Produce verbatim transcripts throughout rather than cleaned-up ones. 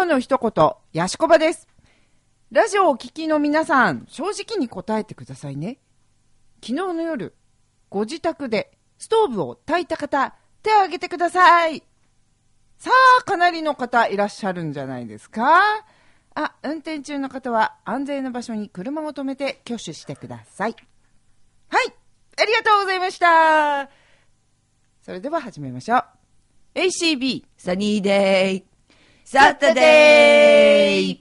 の一言、やしこばです。ラジオをお聞きの皆さん、正直に答えてくださいね。昨日の夜、ご自宅でストーブを焚いた方、手を挙げてください。さあ、かなりの方いらっしゃるんじゃないですか。あ、運転中の方は安全な場所に車を止めて挙手してください。はい、ありがとうございました。それでは始めましょう。エーシービーサニーデイサタデー。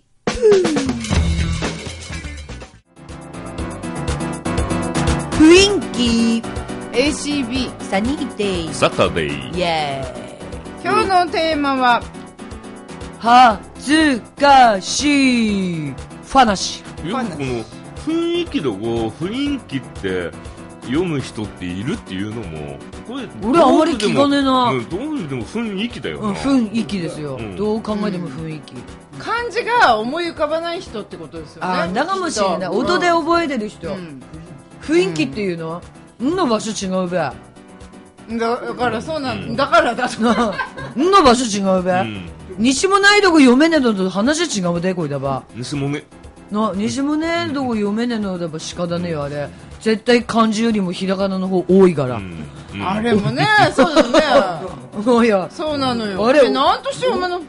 雰囲気エーシービーサニーデイサタデー。 イエーイ。 今日のテーマは恥ずかしい話。 よくこの雰囲気のこう雰囲気って読む人っているっていうのもこれ俺あんまり聞かねえな。 うん、どう見ても雰囲気だよな、 うん、雰囲気ですよ、 うん、 どう考えても雰囲気、うん、 漢字が思い浮かばない人ってことですよね。 ああ、だかもしれない。音で覚えてる人、うん、雰囲気っていうの、うん、の場所違うべ。だ, だからそうなん、うん、だからだとんの場所違うべ、うん、西もないとこ読めねえのと話違うでこいだば。 西もねな西もねえとこ読めねえのだば鹿だねよあれ。絶対漢字よりもひらがなの方多いから、うんうん、あれもねそうだねいやそうなのよ。あれなんとして読むの、うん、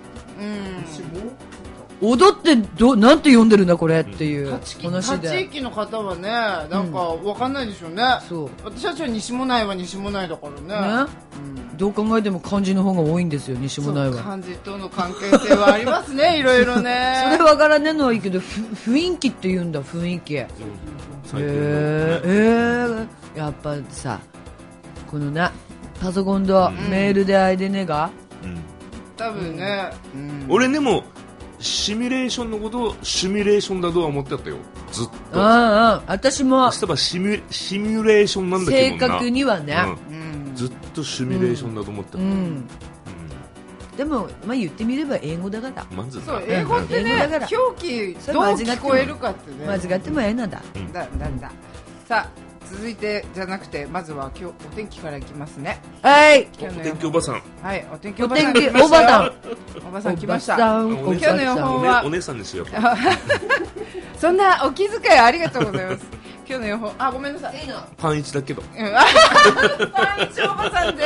踊ってどなんて読んでるんだこれっていう話で、 他地域の方はねなんかわかんないでしょうね、うん、そう私たちは西もないは西もないだからね、ね、 うん、どう考えても漢字の方が多いんですよ西もないは。 漢字との関係性はありますねいろいろねそれわからねえのはいいけど雰囲気って言うんだ雰囲気。へえー、えー、やっぱさこのなパソコンとメールであいでねが、うん、 多分ね、 うん、俺でもシミュレーションのことをシミュレーションだとは思ってたよずっと。 ああ私もそういえばシミュ、シミュレーションなんだけどな正確にはね、 うん、ずっとシミュレーションだと思ってた、うんうん、 でも、まあ、言ってみれば英語だから。 まずそう英語ってね、うん、表記どう聞こえるかってね間違ってもええなだ、 うん、だなんだ。さあ続いてじゃなくてまずは今日お天気からいきますね。 はい、 お天気おばさん。 はい、お天気おばさん。 お天気おばさんおばさん来ました。 今日の予報はお姉さんですよそんなお気遣いありがとうございます今日の予報、あ、ごめんなさい。いいのパンイチだけどパンイチおばさんです。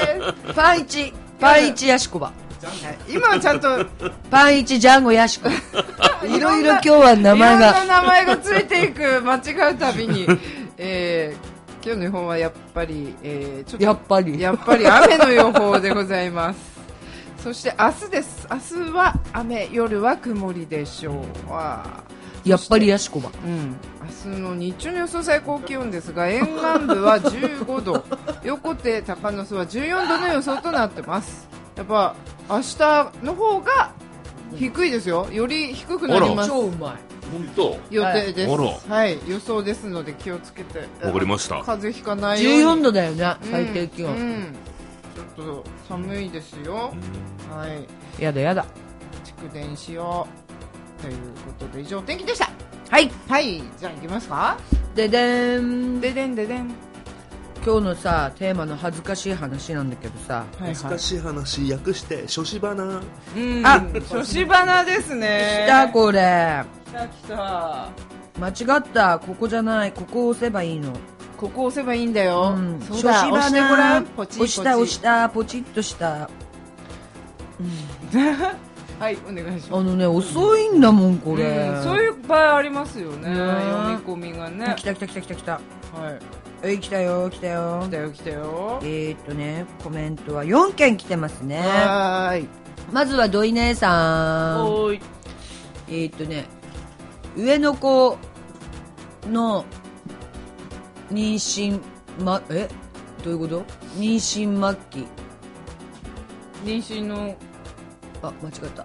パンイチパンイチヤシコバ。 今はちゃんとパンイチジャンゴヤシコいろいろ今日は名前がいろんな名前がついていく間違うたびに、えー、今日の予報はやっぱり、えー、ちょっとやっぱりやっぱり雨の予報でございますそして明日です。明日は雨、夜は曇りでしょう。わやっぱりヤシコバ、 うん、明日の日中の予想最高気温ですが沿岸部はじゅうごど横手高野須はじゅうよんどの予想となってます。やっぱ明日の方が低いですよ。より低くなります。 超うまい本当予定です。はい、予想ですので気をつけて。 わかりました。 風邪ひかないように。 じゅうよんどだよね、最低気温、 うんうん、ちょっと寒いですよ、うん、はい、 やだやだ蓄電しようということで以上天気でした。 はいはい、じゃあ行きますか。 ででんででんででん。 今日のさテーマの恥ずかしい話なんだけどさ、はいはい、 恥ずかしい話訳して初子花。 うん、あ、初子花ですね。 来たこれ。 来た来た。 間違った、ここじゃない、ここを押せばいいの。 ここ押せばいいんだよ、うん、 そうだ、押してごらん。ポチポチ押した押したポチッとした、 うんはい、お願いします。 あのね、遅いんだもんこれ、 うん、そういう場合ありますよね、読み込みがね。 来た来た来た来た来た。 はいはい、来たよ来たよ来たよ来たよ。 えーっとねコメントはよんけん来てますね。 はい、 まずは土井姉さん。 おーい。 えーっとね上の子の妊娠まえどういうこと？妊娠末期。 妊娠のあ間違った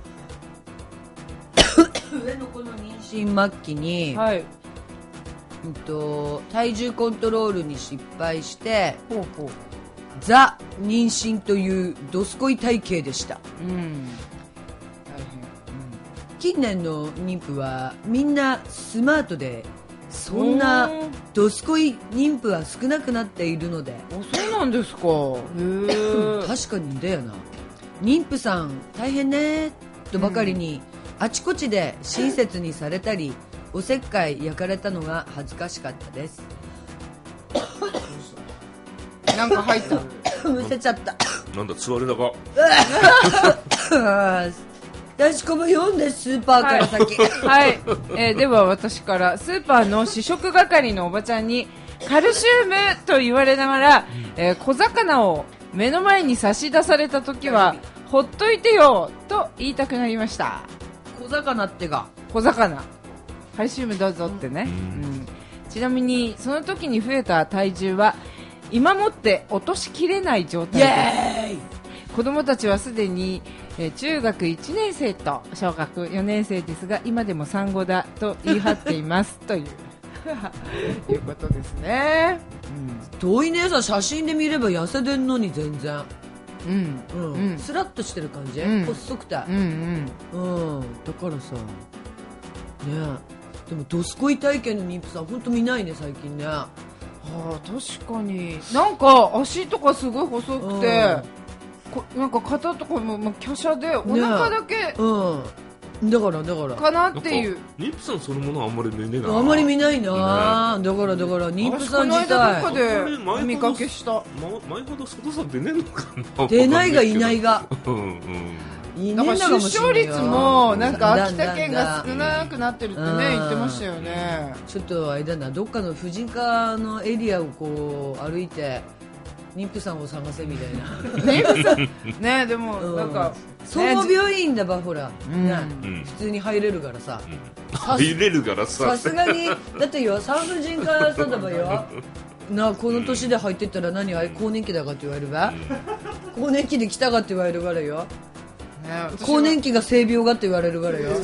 上の子の妊娠末期に、 はい、 うんと体重コントロールに失敗してほうほうザ妊娠というドスコイ体型でした。 うん、大変、うん、 近年の妊婦はみんなスマートでそんなドスコイ妊婦は少なくなっているので。 あ、そうなんですか。へ確かにだよな。妊婦さん大変ね。 とばかりに、うん、あちこちで親切にされたりおせっかい焼かれたのが恥ずかしかったです。 なんか入ったむせちゃったなんだつわれだか出し込むよんです。スーパーから先はい、はい、えー、では私からスーパーの試食係のおばちゃんにカルシウムと言われながら、えー、小魚を目の前に差し出された時はほっといてよと言いたくなりました。 小魚ってが小魚カルシウムどうぞってね、うんうん、ちなみにその時に増えた体重は今もって落としきれない状態です。子供たちはすでに、えー、中学いちねん生と小学よねん生ですが今でも産後だと言い張っていますといういうことですね、 うん、遠い姉さん写真で見れば痩せてんのに全然うんうんうん、スラッとしてる感じ、うん、細くて、うんうんうん、だからさねでもドスコイ体験の妊婦さん本当見ないね最近ね。はあ、確かになんか足とかすごい細くて、うん、こなんか肩とかも、まあ、華奢でお腹だけ、ね、 うん、だからだからかなっていう妊婦さんそのものはあんまり見ねえなあんまり見ないな、ね、だからだから妊婦さん自体この間どっかで見かけした、 ま、前ほど外さん出ねえのかな出ないがいないがうんうんだから出生率もなんか秋田県が少なくなってるってね言ってましたよね。 ちょっとあれだなどっかの婦人科のエリアをこう歩いて妊婦さんを探せみたいな妊婦さんねでもなんか、 うん、総合病院だばほら、うんねうん、普通に入れるからさ、 うん、入れるからささすがにだってよ産婦人科さだばよなこの年で入ってったら何あれ更年期だかって言われるば、うん、更年期で来たかって言われるからよ更年期が性病がって言われるからよでも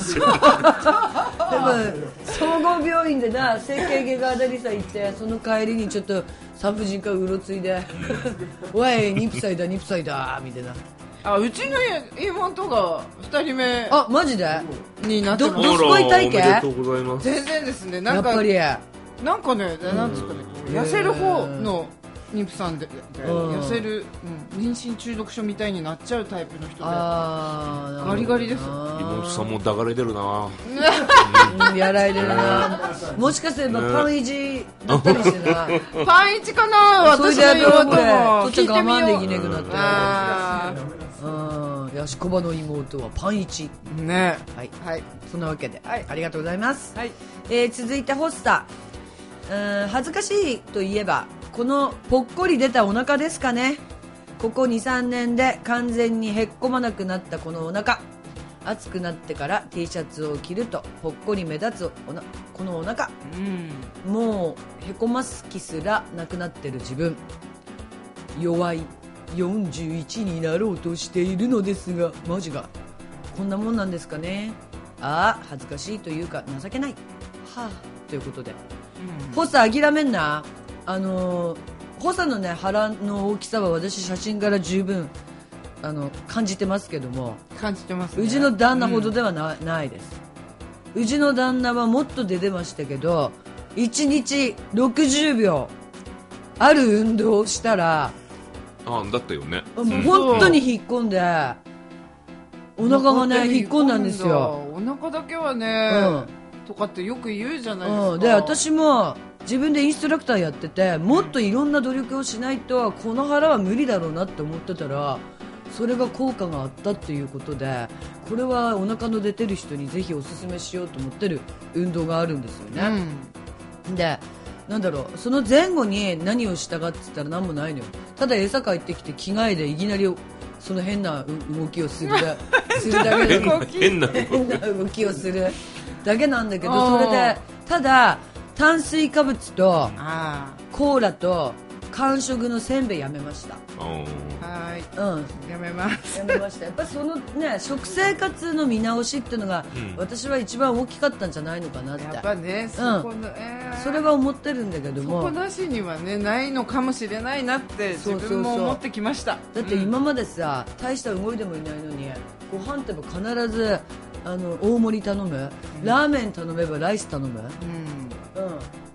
総合病院でな整形外科あたりさ行ってその帰りにちょっと産婦人科うろついでおい妊婦祭だ妊婦祭だみたいなあうちの妹がふたりめあマジでになってます。 どすこい体験全然ですねなんかやっぱりなんかねなんですかね痩せる方の妊婦さんで、うん、痩せる、うん、妊娠中毒症みたいになっちゃうタイプの人でガリガリです。 妹さんもだがれてるなうん、やられてるなもしかすればパンイチだったりしてなパンイチかな私の妹も聞いてみよう我慢できねくなってあーヤシコバの妹はパンイチねはい、はい、そんなわけで、はい、ありがとうございます、はいえー、続いてホスター恥ずかしいといえばこのぽっこり出たお腹ですかね。ここ にさんねんで完全にへっこまなくなったこのお腹暑くなってから T シャツを着るとぽっこり目立つおなこのお腹、うん、もうへこます気すらなくなってる自分弱いよんじゅういちになろうとしているのですがマジがこんなもんなんですかね。ああ恥ずかしいというか情けないはあということで、うん、ホス諦めんなあのホサのね腹の大きさは私写真から十分あの感じてますけども感じてます、ね、 うちの旦那ほどでは な,、うん、ないです。うちの旦那はもっと出てましたけどいちにちろくじゅうびょうある運動をしたらあだったよねもう本当に引っ込んでお腹がね引っ込んだんですよ。 お腹だけはね、うん、とかってよく言うじゃないですか、 うん、で私も自分でインストラクターやっててもっといろんな努力をしないとこの腹は無理だろうなって思ってたらそれが効果があったっていうことでこれはお腹の出てる人にぜひおすすめしようと思ってる運動があるんですよね、うん、でなんだろうその前後に何をしたかって言ったら何もないのよ。ただ餌帰ってきて着替えでいきなりその変な動きをするだするだけの変な動きをするだけなんだけどそれでただ炭水化物とコーラと間食のせんべいやめました。 はい、 うん、 やめますやめましたやっぱそのね食生活の見直しっていうのが、うん、私は一番大きかったんじゃないのかなってやっぱねそこの、うんえー、 それは思ってるんだけどもそこなしにはねないのかもしれないなって自分も思ってきました。 だって今までさ、うん、大した動いてもいないのにご飯ってば必ずあの大盛り頼む、うん、ラーメン頼めばライス頼む、うんうん、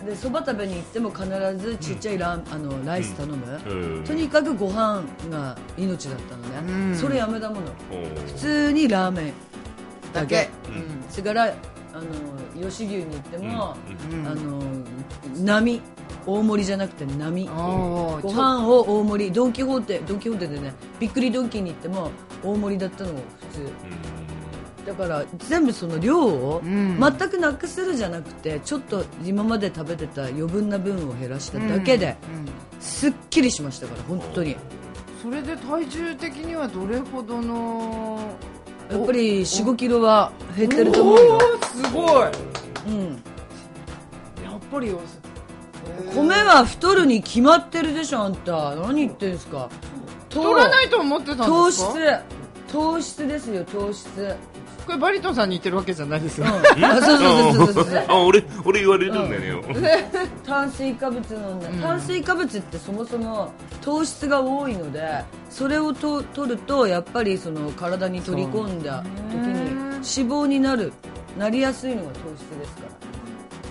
でそば食べに行っても必ずちっちゃいラ,、ーあのライス頼む、 うんとにかくご飯が命だったのね、 うんそれやめたもの。 おー普通にラーメンだけ。 だけ。 それからあの吉牛に行っても、 うんうんあの並大盛りじゃなくて並おーご飯を大盛り。ドンキホーテドンキホーテでね、びっくりドンキに行っても大盛りだったのが普通だから全部その量をうん全くなくするじゃなくて、ちょっと今まで食べてた余分な分を減らしただけでうんうんすっきりしましたから本当に。 それで体重的にはどれほどのやっぱりよん、ごキロは減ってると思うよ。 おーすごい。やっうんぱり米は太るに決まってるでしょあんた。何言ってんすか。 太らないと思ってたん糖ですか？ 質糖質ですよ糖質。 これバリトンさんに言ってるわけじゃないですよ。 うん、あそうそうそうそうそうあ俺俺言われるんだよ、 炭水化物の、ねうん炭水化物ってそもそも糖質が多いので、それをと取るとやっぱりその体に取り込んだ時に脂肪になるなりやすいのが糖質ですから。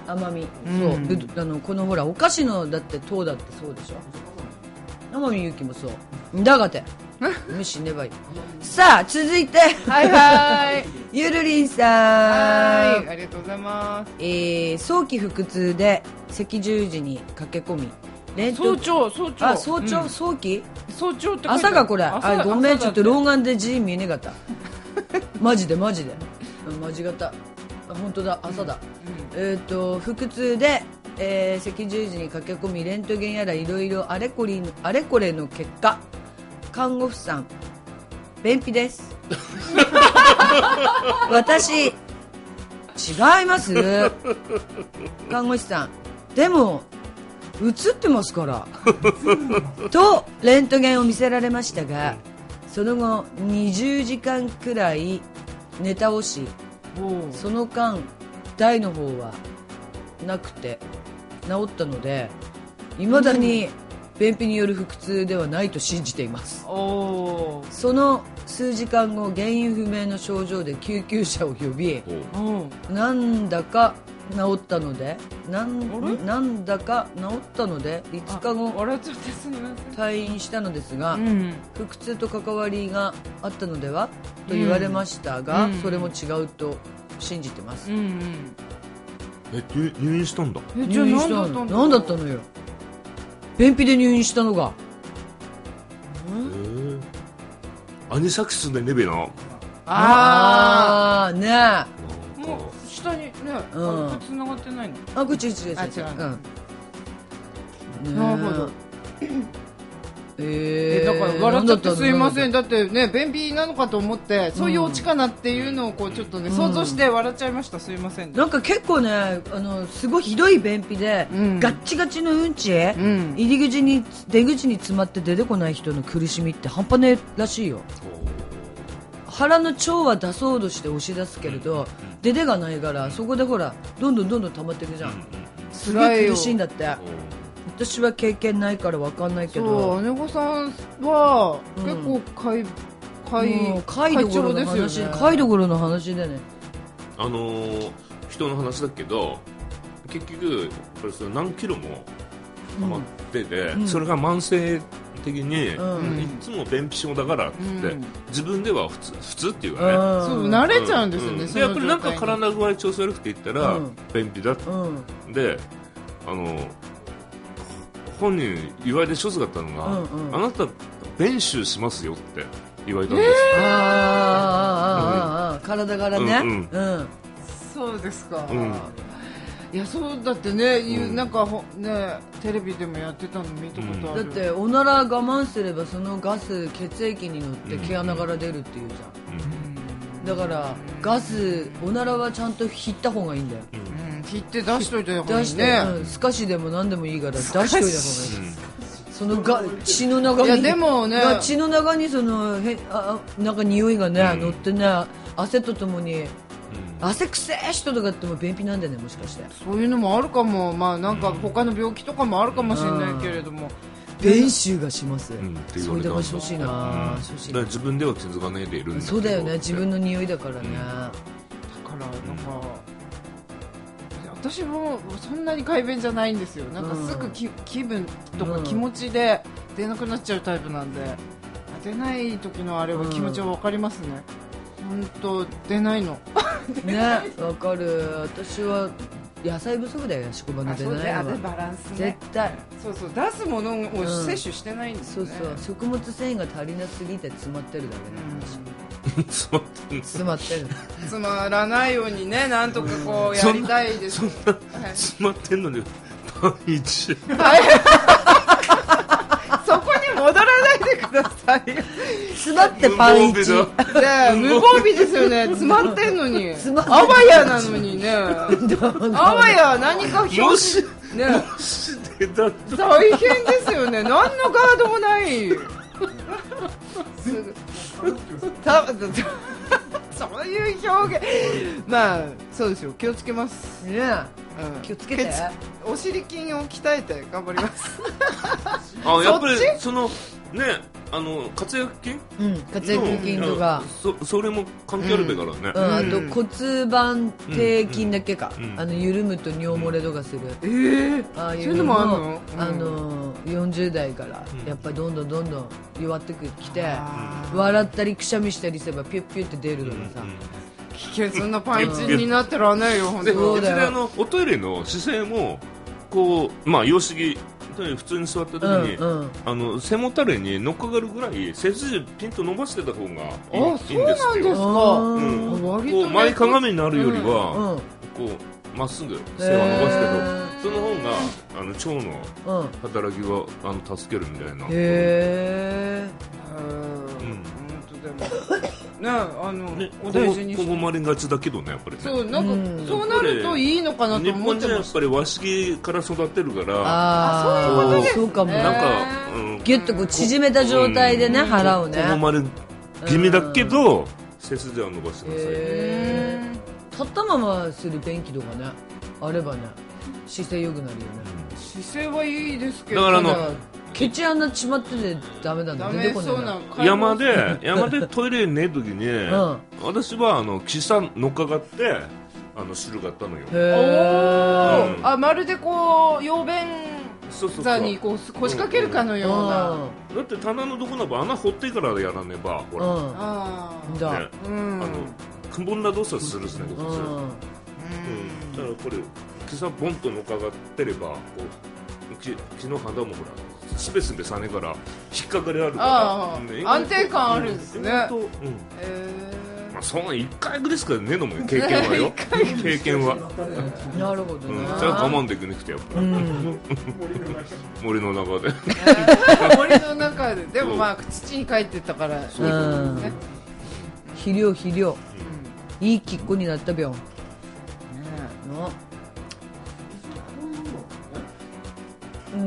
甘み、そううんぶどあのこのほらお菓子のだって糖だってそうでしょ。天海祐希もそうだがて無視ねばいい。さあ続いてはいはいゆるりんさん、 はい、ありがとうございます。 えー早期腹痛で赤十字に駆け込みレント早朝早朝あ早朝、 うん早期早朝って書いてある朝がこれ朝あごめん朝だってちょっと老眼で字見えねかったマジでマジでうんマジ型あ本当だ朝だ、えっ、と腹痛で、えー赤十字に駆け込みレントゲンやらいろいろあれこれあれこれの結果看護婦さん便秘です私違います看護師さんでも映ってますからとレントゲンを見せられましたが、その後にじゅうじかんくらい寝倒し、 おうその間大の方はなくて治ったので未だに便秘による腹痛ではないと信じています。 おーその数時間後原因不明の症状で救急車を呼びおうなんだか治ったのでなあれんなんだか治ったのでいつかご笑っちゃってすみま退院したのですが、 せんうん腹痛と関わりがあったのではと言われましたが、 うんそれも違うと信じてます、 うんうんえ入入院したんだ。 えじゃあ入院した何だったんだの何だったのよ便秘で入院したのがへえアニサキスでネベな。なんああーねえかあもう下にねうんあれ繋がってないのあこっち違う違う違うあ違ううんねえなるほどえー、 えだから笑っちゃってすいませんんだってね便秘なのかと思ってそういうオチかなっていうのをこうちょっとね想像して笑っちゃいましたすいませんなんか結構ねあのすごいひどい便秘で、 うんガッチガチのうんち、 うん入り口に出口に詰まって出てこない人の苦しみって半端ねえらしいよ。腹の腸は出そうとして押し出すけれど、出てがないからそこでほらどんどんどんどん溜まっていくじゃん、すごい苦しいんだって。私は経験ないから分かんないけそうど姉御さんはうん結構かいかいもう貝どころの話会長ですよね貝どころの話でねあのー人の話だけど結局やっぱりその何キロも溜まってて、 うんそれが慢性的に、 うんいつも便秘症だからって言って、 うん自分では普通普通っていうかね、 そう慣れちゃうんですよね、 うんそのでやっぱりなんか状態に体具合調子悪くて言ったら、 うん便秘だってうんうんであの本人言われて一つだったのが、 うんうんあなた便臭しますよって言われたんですよ、 あーあーあーあーあー体からねうんうんそうですか、 うんいやそうだってね、いううんなんかほねテレビでもやってたの見たことある、 だっておなら我慢すればそのガス血液に乗って毛穴から出るっていうじゃん、だからガスおならはちゃんと引った方がいいんだよ、 うん、切って出しといた方がいい出して、 ね、 うん、スカシでも何でもいいから出しといた方がいい、そのが血の中にいやでもねが血の中にそのへああなんか匂いがね、 うん乗ってね汗とともに汗くせえ人とかっても便秘なんだよねもしかしてそういうのもあるかも、まあなんか他の病気とかもあるかもしれないけれども、 便臭がします、 うんって言そういうわれたんだとこしてほしいな、 うんしてほしいだから自分では気づかないでいるんだけどそうだよね自分の匂いだからね、 だからなんか、 私もそんなに快便じゃないんですよ。なんかすぐき、うん、気分とか気持ちで出なくなっちゃうタイプなんで、出ない時のあれは気持ちは分かりますね。本当出ないのね、分かる。私は野菜不足だよ、宿場の出ないのは。 そうね、バランスね。 絶対。 そうそう、出すものを摂取してないんですよね、 うん、そうそう、食物繊維が足りなすぎて詰まってるだけなんです。 詰まってる詰まってる詰まらないようにね、なんとかこうやりたいです。 そんな、そんな詰まってんのにパン一そこに戻らないでください。 詰まってパン一無防備ですよね。詰まってんのにあわやなのにね。あわや何か表紙ね、大変ですよね。何のガードもないたそういう表現、まあそうですよ、気をつけますね、うん、気をつけて、 お尻筋を鍛えて頑張りますあ、やっぱりそのね、あの活躍筋、 うん、活躍筋とか、 そ, それも関係あるべからね、 うんうん、あと骨盤底筋だけか、うん、あの緩むと尿漏れとかする、 うん、えー、 ああいうのもあるの、うん、あのよんじゅう代からやっぱりどんどんどんどん弱ってきて、うん、笑ったりくしゃみしたりすればピュッピュッって出るのがさ、うんうん、 危険なパンチになってらんないよ本当に。 そうだよ。あのおトイレの姿勢もこう、まあ様式普通に座った時に、うんうん、あの背もたれに乗っかかるぐらい背筋ピンと伸ばしてた方がいい、いいんですよ。 そうなんですか、 うん、こう前かがみになるよりは、うん、こうまっすぐ背は伸ばすけど、その方があの腸の働きをあの助けるみたいな。へえ。ね、あのね、お大事にしてここまれがちだけどね、やっぱりね。 そう、なんか、うん、そうなるといいのかなと思ってます。日本人はやっぱり和式から育ってるから、 ああ、そういうことですね。そうかも。 なんか、うん、 ギュッとこう縮めた状態でね、うん、腹をね。 ここまれ気味だけど、うん、背筋は伸ばしてください。 立ったままする便器とかね、あればね、姿勢良くなるよね。 うん、姿勢はいいですけど。 だからあの。 ケチ穴ちまっててダメなんだ。出てこないな。 山で山でトイレに寝るときに、うん、私はあの岸さん乗っかかってあの汁があったのよ。 へー、うん、あ、まるでこう用便座にこう腰掛けるかのような、うん、 だって棚のどこなば穴掘ってからやらねばほら、うん、 あーだ、ね、うん、あのくぼんだ動作するですね、普通、うんうん、だからこれ岸さんボンと乗っかかってればこう木の肌もほらスペースでさねから引っかかりあるから、 ね、安定感あるんですね。うん、えー、まあそんないっかいぐらいしかねえのも経験はよ経験はなるほどね、 うん、じゃあ我慢できなくてやっぱ、うん、森の中で森の中ででもまあ土に帰ってったからそういうね、 肥料肥料、うん、いいきっこになったびょん、ねえのうん、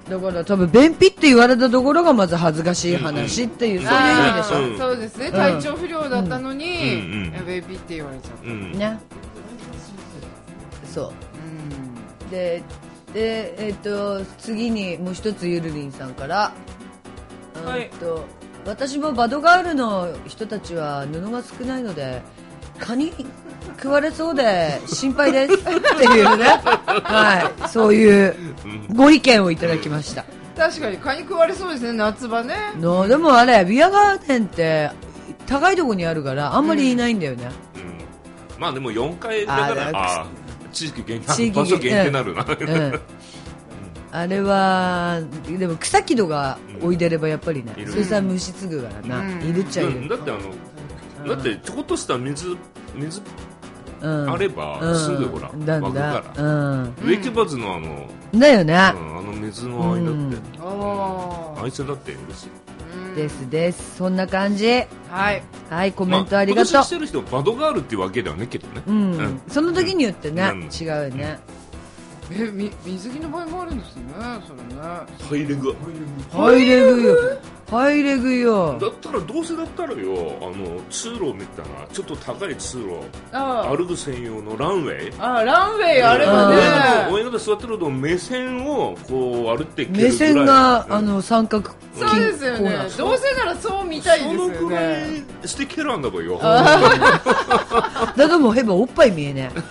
だから多分便秘って言われたところがまず恥ずかしい話っていう、うん、そういう意味でしょ、 うん、そうですね、体調不良だったのに、うん、便秘って言われちゃった、うん、ね、 そう、うん、でで、えー、と次にもう一つゆるりんさんから、はい、と私もバドガールの人たちは布が少ないので蚊に食われそうで心配ですっていうね、はい、そういうご意見をいただきました。 確かに蚊に食われそうですね、夏場ね。 のでもあれビアガーデンって高いところにあるからあんまりいないんだよね、 うんうん、まあでもよんかいだからあ地域限定、場所限定になるな、うんうん、 あれはでも草木戸が置いてればやっぱりね、うん、それさ虫つぐからな、うん、いるっちゃいる、 うん、だってあのだってちょこっとした水水あれば、うん、すぐほらだんだ湧くから、うん、植木鉢のあのだよね、うん、 あの水の間って、うん、あいつだっていいんですよ、 ですですそんな感じ、 はいはい、コメントありがとう。 まあ、私してる人はバドガールっていうわけではないけどね、 うんうん、その時によってね、うん、違うよね、 うん、えみ水着の場合もあるんですね、それね。 ハイレグハイレグよ、ハイレグよ。 だったらどうせだったらよ、あの通路を見たらちょっと高い通路、あ歩く専用のランウェイ、 あランウェイあればね、 親方座ってると目線をこう歩っていけるぐらい、 目線が、うん、あの三角、 そうですよね、どうせならそう見たいですよね。 そのくらいしてけらんだばよだともうへばおっぱい見えね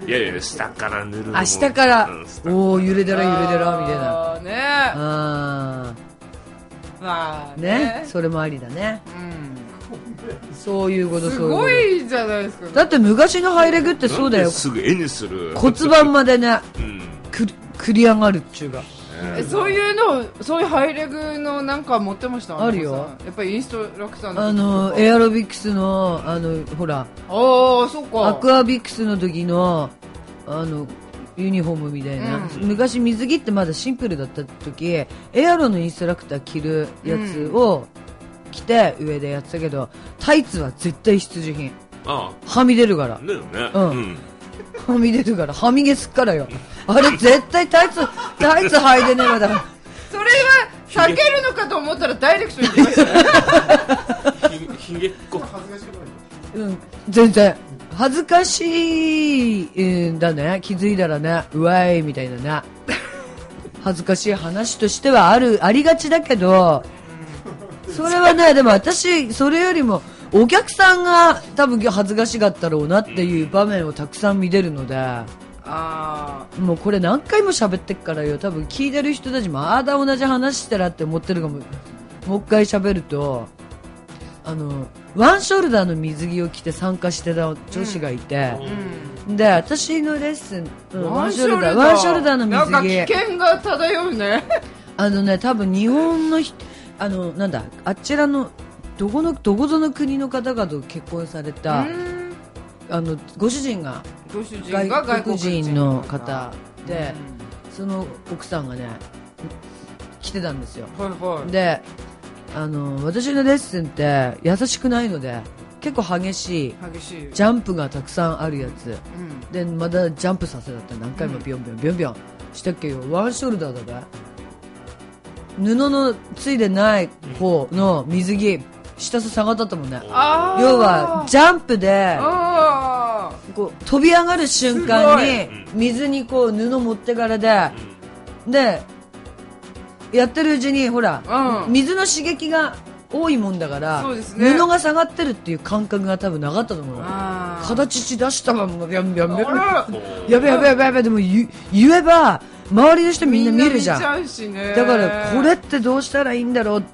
いやいや下から塗るのもあ下から、 うん、 おお揺れだら揺れだらみたいなあーねあまあねねそれもありだね、 うん、 そういうことすそういうことごいじゃないですか。 だって昔のハイレグってそうだよ、 すぐ絵にする骨盤までね、 うん、 く繰り上がるっちゅうがえそういうのそういうハイレグのなんか持ってました？ あるよ。 やっぱりインストラクターのあのエアロビクスのあのほらああそうかアクアビクスの時のあのユニフォームみたいな、うん、昔水着ってまだシンプルだった時エアロのインストラクター着るやつを着て上でやってたけど、タイツは絶対必需品。ああはみ出るからだよね、 うんうん、はみ出るからはみ毛すっからよあれ絶対タイツタイツ履いてねえわだそれは避けるのかと思ったらダイレクトに言いましたねひげっこうん、全然恥ずかしいんだね。気づいたらねうわいみたいなね恥ずかしい話としてはあるありがちだけど、それはねでも私それよりもお客さんが多分恥ずかしがったろうなっていう場面をたくさん見れるので、あもうこれ何回も喋ってっからよ、多分聞いてる人たちもああだ同じ話したらって思ってるかも。もう一回喋るとあのワンショルダーの水着を着て参加してた女子がいて、うん、で私のレッスン、うん、ワンショルダーワンショルダーの水着なんか危険が漂うねあのね多分日本のあのなんだあちらのどこのどこぞの国の方々と結婚されたあのご主人がご主人が外国人の方で、その奥さんがね来てたんですよ、はいはい、であの私のレッスンって優しくないので結構激しい激しいジャンプがたくさんあるやつ、うん、でまだジャンプさせだったら何回もビョンビョンビョンビョンしたっけよ、ワンショルダーだべ布のついてない方の水着下と下がったもんね。要はジャンプでこう飛び上がる瞬間に水にこう布持ってからででやってるうちにほら、うん、水の刺激が多いもんだから、ね、布が下がってるっていう感覚が多分なかったと思うの。形出したままビャンビャンビャンやべやべやべやべでも言えば周りの人みんな見るじゃん。 みんな見ちゃうしね。 だからこれってどうしたらいいんだろうって、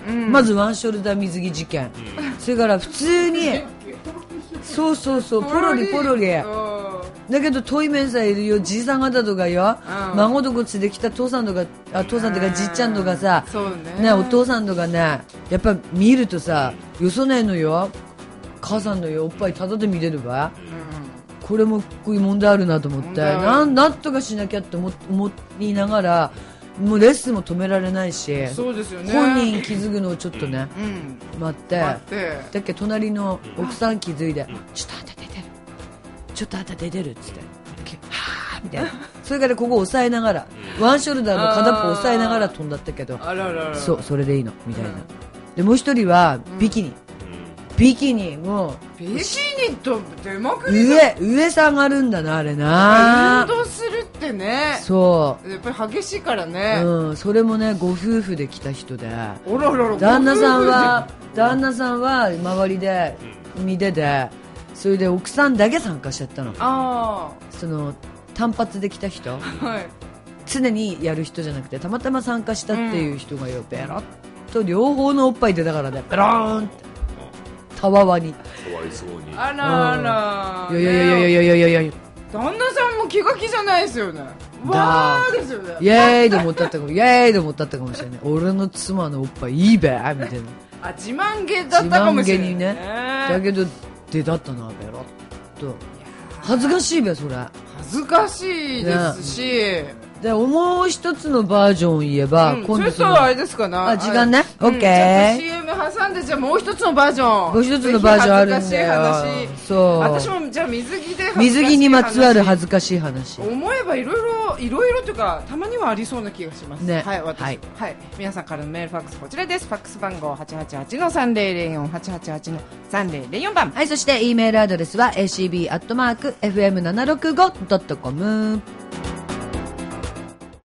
うん、まずワンショルダー水着事件、うん、それから普通にそうそうそうポロリポロリだけど遠い面さえいるよ、じいさん方とかよ、うん、孫とこつできた父さんとかあ父さんとかじっちゃんとかさ、ねね、お父さんとかねやっぱ見るとさよそないのよ、母さんのよおっぱいただで見れるわ、うん、これもこういう問題あるなと思ってなんなんとかしなきゃって思思いながらもうレッスンも止められないし、 そうですよね、 本人気づくのをちょっとね、うん、待って、 待ってだっけ隣の奥さん気づいて、うん、ちょっとあんた出てるちょっとあんた出てるっつってはぁみたいなそれからここ押さえながらワンショルダーの片っぽ押さえながら飛んだったけど、 あらららそうそれでいいのみたいな、うん、でもう一人はビキニ、うん、ビキニもビキニと出まくり上上下がるんだなあれな、 運動するってね、 そうやっぱり激しいからね、 うん、それもねご夫婦で来た人で、 おららら旦那さんは旦那さんは周りで見てて、それで奥さんだけ参加しちゃったの。あその単発で来た人、はい、常にやる人じゃなくてたまたま参加したっていう人がよ、うん、ベロッと両方のおっぱい出たからねベローンってたわわにかわいそうに、 あらあら、 うん、いやいやいやいやいやいやいやいや旦那さんも気が気じゃないですよね。わーですよね。 イエーイと思ったったかもイエーイと思ったったかもしれない。俺の妻のおっぱいいいべみたいな。 あ自慢げだったかもしれない、ね、 自慢げにね。だけど出だったなベロッと恥ずかしいべそれ。 恥ずかしいですし、ね、 でもう一つのバージョンを言えば、 うん、今度それとあれですかなあ時間ね、 うん、 オッケーシーエム 挟んでじゃあもう一つのバージョンもう一つのバージョンあるんだよ。 恥ずかしい話そう私もじゃあ水着で恥ずかしい話水着にまつわる恥ずかしい話思えばいろいろいろいろというかたまにはありそうな気がしますね。 はい私、はいはい、皆さんからのメールファックスこちらです。ファックス番号 はちはちはちのさんぜろぜろよん はちはちはちのさんぜろぜろよん 番、 はい、そして E メールアドレスは エーシービー アットマーク エフエムななひゃくろくじゅうご ドットコム